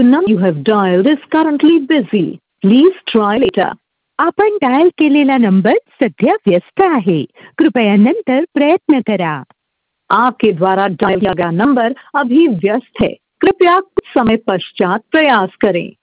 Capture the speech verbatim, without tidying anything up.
The number you have dialed is currently busy. Please try later. आपण dial केलेला number सध्या व्यस्त आहे. कृपया नंतर प्रयत्न करा. आपके द्वारा डायल किया गया नंबर अभी व्यस्त है. कृपया कुछ समय पश्चात प्रयास करें.